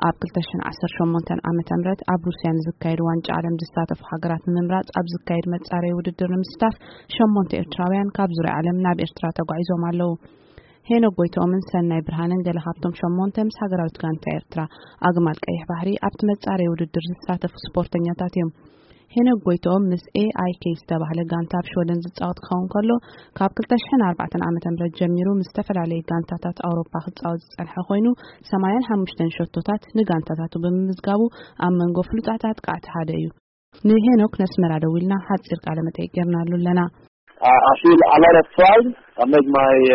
ኣብ 2018 ዓመተ ምህረት ኣብ ሩስያ ዝካየድ ዋንጫ ዓለም ዝሳተፉ ሃገራት ንምምራጽ ኣብ ዝካየድ መጻረይ ውድድር ንምስታፍ 8 ኤርትራውያን ካብ ዙርያ ዓለም ናብ ኤርትራ ተጓዒዞም ኣለዉ። ሄኖክ ጎይቶምን ሰናይ ብርሃንን ገለ ካብቶም 8 ምስ ሃገራዊት ጋንታ ኤርትራ ኣግማል ቀይሕ ባህሪ ኣብቲ መጻረይ ውድድር ዝሳተፉ ስፖርተኛታት እዮም። ሄኖክ ጎይቶም ምስ AIK ዝተባህለ ጋንታ ኣብ ሾደን ዝጻወት ክኸውን ከሎ ካብ 2004 ዓመተ ምህረት ጀሚሩ ምስ ተፈላለየ ጋንታታት ኣውሮፓ ክጻወት ዝጸንሐ ኮይኑ 85 ሸቶታት ንጋንታታቱ ብምዝጋቡ ኣብ መንጎ ፍሉጣት ኣጥቃዕቲ ሓደ እዩ። ንሄኖክ ነስመራ ደውልና ሓጺር ቃለ መጠይቅ ጌርናሉ ኣለና። I feel a lot of pride. I make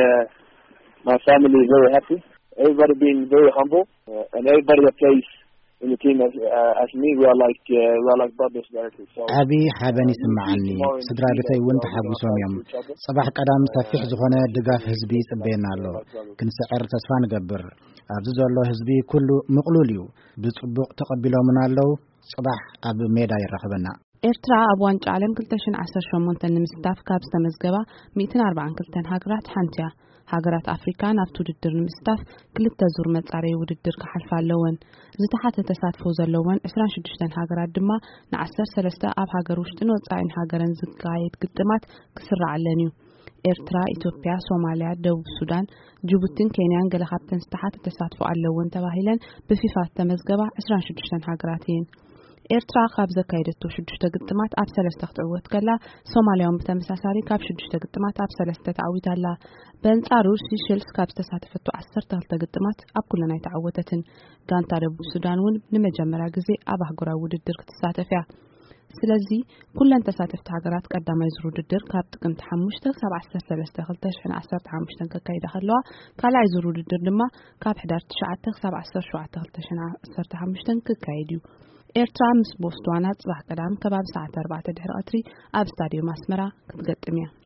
my family very happy. Everybody being very humble, and everybody that plays in the team as me, we are like brothers directly. So أبي حابني سمعني سدرا بتاي وانت حابوسهم يوم صباح قدام سفيح زخونة دقاف حزبي سبينا له كن سعر تسفان قبر أبزز الله حزبي كله مقلوليو بتصبق تقبلوا من الله صباح أب ميدا يرخبنا ኤርትራ ኣብ ዋንጫ ዓለም 2018 ንምስታፍ ካብ ዝተመዝገባ 142 ሃገራት ሓንቲያ ሃገራት ኣፍሪካ ናብቲ ውድድር ንምስታፍ ክልተ ዙር መጻረይ ውድድር ክሓልፋ ኣለወን። ዝተሓተ ተሳትፎ ዘለወን 26 ሃገራት ድማ ን13 ኣብ ሃገር ውሽጥን ወጻኢን ሃገርን ዝካየድ ግጥማት ክስራዓለን እዩ። ኤርትራ፣ ኢትዮጵያ፣ ሶማሊያ፣ ደቡብ ሱዳን፣ ጅቡቲን ኬንያን ገለ ካብተን ዝተሓተ ተሳትፎ ኣለወን ተባሂለን ብፊፋ ተመዝገባ 26 ሃገራት እየን። ኤርትራ ካብ ዘካየደቶ 6 ግጥማት ኣብ 3 ክትዕወት ከላ ሶማሊያውን በተመሳሳሊ ካብ 6 ግጥማት ኣብ 3 ተዓዊታላ። በእንጻሩ ሲሸልስ ካብ ተሳተፈቶ 12 ግጥማት ኣብ ኩለን ኣይተዓወተትን። ጋንታ ደቡብ ሱዳን ውን ንመጀመርያ ግዜ ኣብ ኣህጉራዊ ውድድር ክትሳተፍያ። ስለዚ ኩለን ተሳተፍቲ ሃገራት ቀዳማይ ዙር ውድድር ካብ ጥቅምቲ 5 ክሳብ 13 2015 ከካይዳ ከለዋ ካልኣይ ዙር ውድድር ድማ ካብ ሕዳር 9 ክሳብ 17 2015 ክካየድ እዩ። ኤርትራ ምስ ቦትስዋና ጽባሕ ቀዳም ከባቢ ሰዓት 4 ድሕሪ ቀትሪ ኣብ ስታዲየም ኣስመራ ክትገጥም እያ።